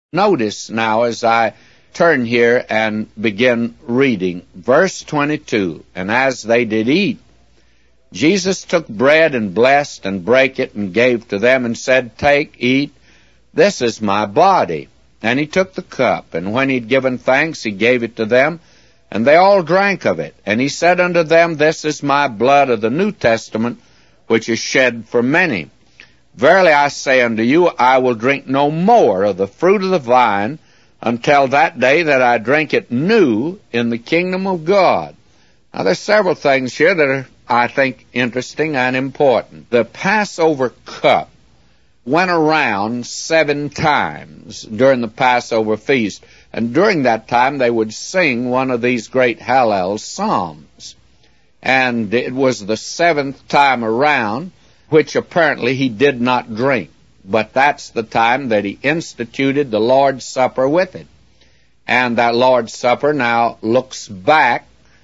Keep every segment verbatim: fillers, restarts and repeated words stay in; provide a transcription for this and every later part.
Notice now as I turn here and begin reading, verse twenty-two, and as they did eat, Jesus took bread and blessed and brake it and gave to them and said, Take, eat, this is my body. And he took the cup, and when he had given thanks, he gave it to them, and they all drank of it. And he said unto them, This is my blood of the New Testament, which is shed for many. Verily I say unto you, I will drink no more of the fruit of the vine until that day that I drink it new in the kingdom of God. Now there's several things here that are, I think, interesting and important. The Passover cup went around seven times during the Passover feast, and during that time they would sing one of these great Hallel psalms. And it was the seventh time around, which apparently he did not drink. But that's the time that he instituted the Lord's Supper with it. And that Lord's Supper now looks back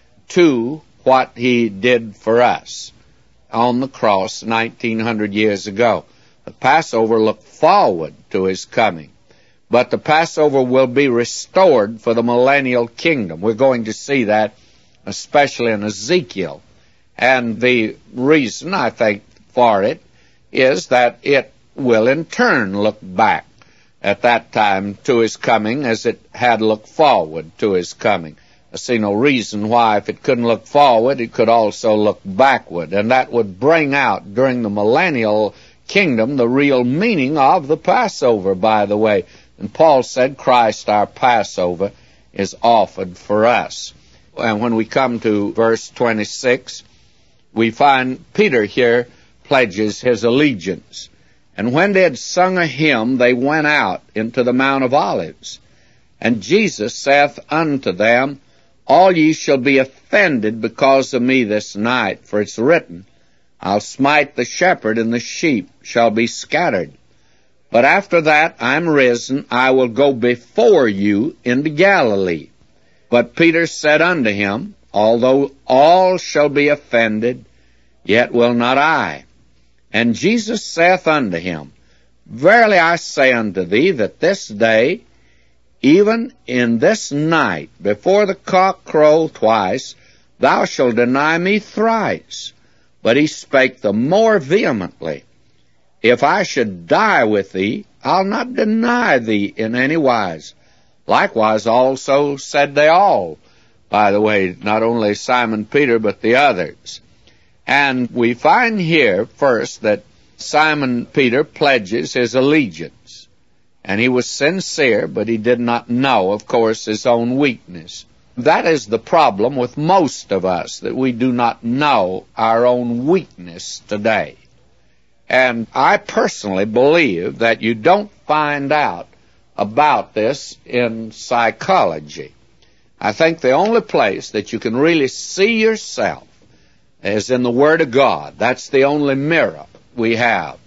to what he did for us on the cross nineteen hundred years ago. The Passover looked forward to his coming. But the Passover will be restored for the millennial kingdom. We're going to see that, especially in Ezekiel. And the reason, I think, for it is that it will in turn look back at that time to his coming as it had looked forward to his coming. I see no reason why, if it couldn't look forward, it could also look backward. And that would bring out during the millennial kingdom the real meaning of the Passover, by the way. And Paul said Christ, our Passover, is offered for us. And when we come to verse twenty-six, we find Peter here pledges his allegiance. And when they had sung a hymn, they went out into the Mount of Olives. And Jesus saith unto them, All ye shall be offended because of me this night, for it's written, I'll smite the shepherd, and the sheep shall be scattered. But after that I'm risen, I will go before you into Galilee. But Peter said unto him, Although all shall be offended, yet will not I. And Jesus saith unto him, Verily I say unto thee, that this day, even in this night, before the cock crow twice, thou shalt deny me thrice. But he spake the more vehemently, If I should die with thee, I'll not deny thee in any wise. Likewise also said they all, by the way, not only Simon Peter, but the others. And we find here, first, that Simon Peter pledges his allegiance. And he was sincere, but he did not know, of course, his own weakness. That is the problem with most of us, that we do not know our own weakness today. And I personally believe that you don't find out about this in psychology. I think the only place that you can really see yourself is in the Word of God. That's the only mirror we have.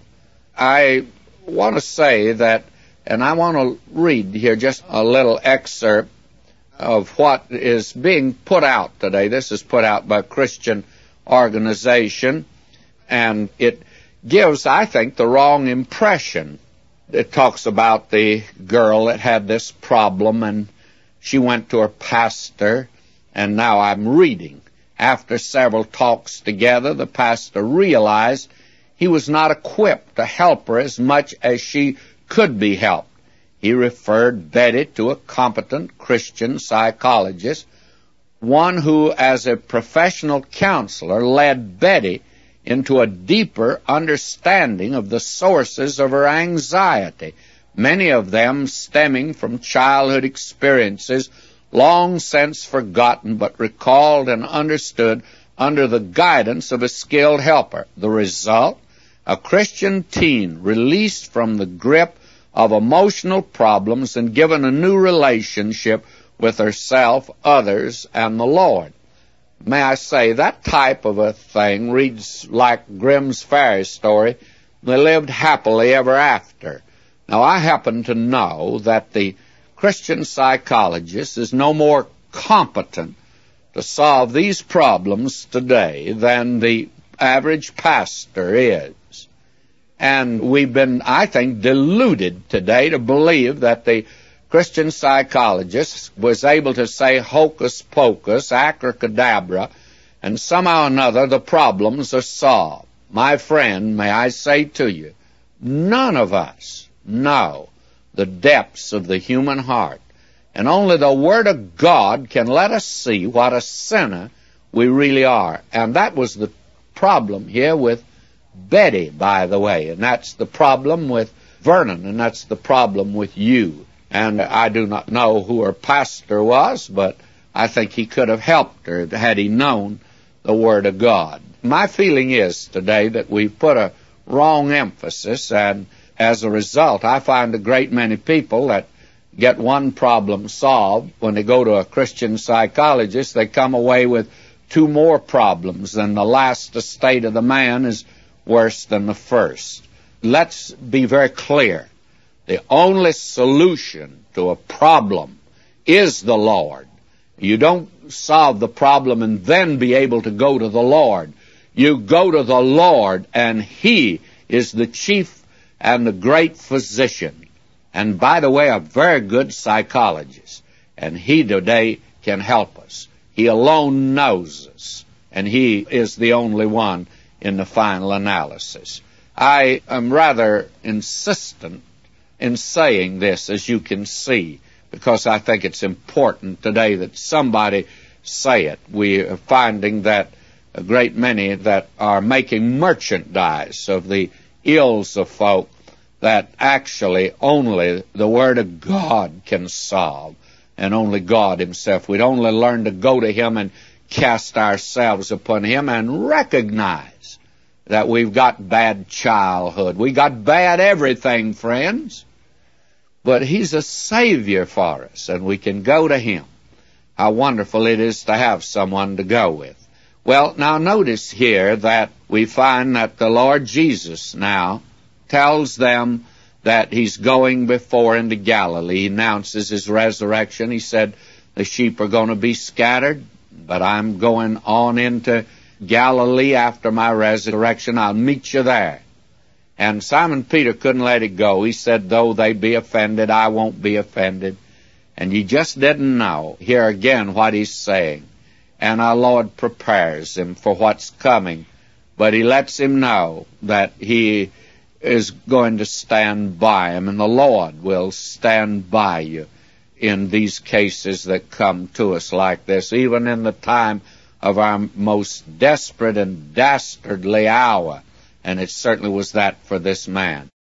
I want to say that, and I want to read here just a little excerpt of what is being put out today. This is put out by a Christian organization, and it gives, I think, the wrong impression. It talks about the girl that had this problem, and she went to her pastor, and now I'm reading. After several talks together, the pastor realized he was not equipped to help her as much as she could be helped. He referred Betty to a competent Christian psychologist, one who, as a professional counselor, led Betty into a deeper understanding of the sources of her anxiety, many of them stemming from childhood experiences long since forgotten but recalled and understood under the guidance of a skilled helper. The result? A Christian teen released from the grip of emotional problems and given a new relationship with herself, others, and the Lord. May I say, that type of a thing reads like Grimm's fairy story, They Lived Happily Ever After. Now, I happen to know that the Christian psychologist is no more competent to solve these problems today than the average pastor is. And we've been, I think, deluded today to believe that the Christian psychologist was able to say hocus pocus, abracadabra, and somehow or another the problems are solved. My friend, may I say to you, none of us know the depths of the human heart, and only the Word of God can let us see what a sinner we really are. And that was the problem here with Betty, by the way, and that's the problem with Vernon, and that's the problem with you. And I do not know who her pastor was, but I think he could have helped her had he known the Word of God. My feeling is today that we've put a wrong emphasis, and as a result, I find a great many people that get one problem solved. When they go to a Christian psychologist, they come away with two more problems, and the last estate of the man is worse than the first. Let's be very clear. The only solution to a problem is the Lord. You don't solve the problem and then be able to go to the Lord. You go to the Lord, and He is the chief and the great physician. And by the way, a very good psychologist. And He today can help us. He alone knows us. And He is the only one in the final analysis. I am rather insistent in saying this, as you can see, because I think it's important today that somebody say it. We are finding that a great many that are making merchandise of the ills of folk that actually only the Word of God can solve, and only God Himself. We'd only learn to go to Him and cast ourselves upon Him and recognize that we've got bad childhood. We got bad everything, friends. But He's a Savior for us, and we can go to Him. How wonderful it is to have someone to go with. Well, now notice here that we find that the Lord Jesus now tells them that He's going before into Galilee. He announces His resurrection. He said, the sheep are going to be scattered, but I'm going on into Galilee after my resurrection. I'll meet you there. And Simon Peter couldn't let it go. He said, though they be offended, I won't be offended. And you just didn't know. Here again what he's saying. And our Lord prepares him for what's coming. But He lets him know that He is going to stand by him. And the Lord will stand by you in these cases that come to us like this, even in the time of our most desperate and dastardly hour. And it certainly was that for this man.